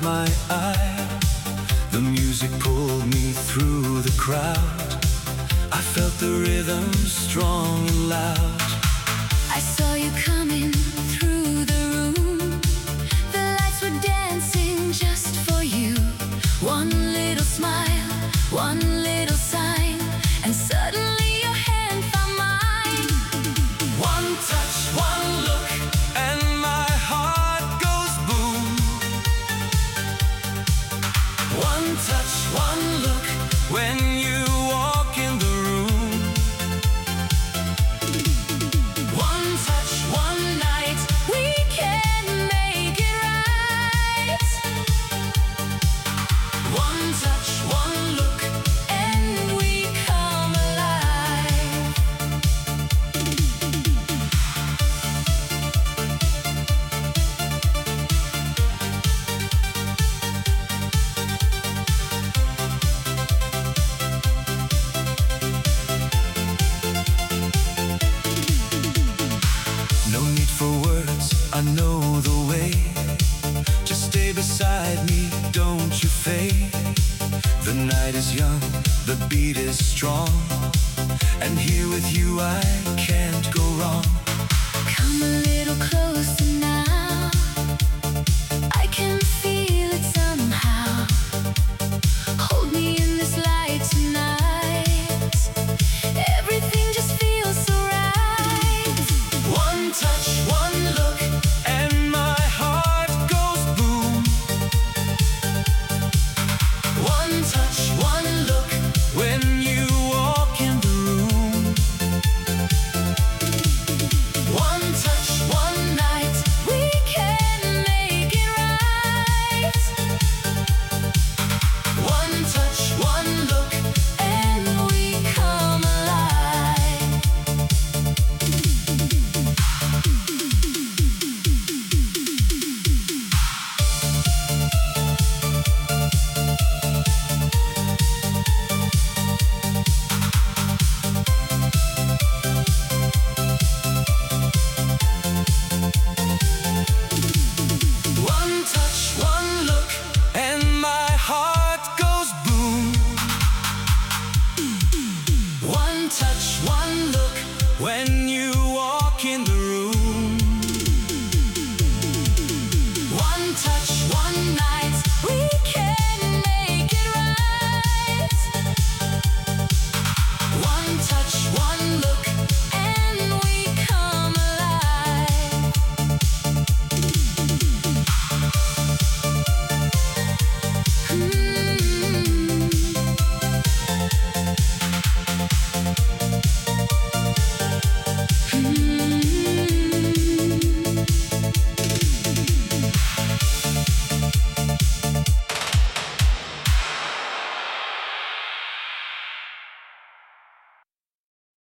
my eye. The music pulled me through the crowd. I felt the rhythm strong and loud. I saw you coming through the room. The lights were dancing just for you. One little smile, one little sign, and suddenly your hand found mine. One touch, one look, and my heart goes boom. One touch, one look, when you walk in the room. One touch, one night, We can make it right. one touch, one look. And we come alive. No need for words, I know the way. Just stay beside me, don't you fade. The night is young, the beat is strong, and here with you I can't go wrong. Come a little closer now. I can feel it somehow. Hold me in this light tonight. Everything just feels so right. One touch, one look, and my heart goes boom. One touch, one look, when you walk in the room. One touch, one night, We can make it right. one touch, one look. And we come alive. One touch, one look, and my heart goes boom. One touch, one look, when you walk in the room.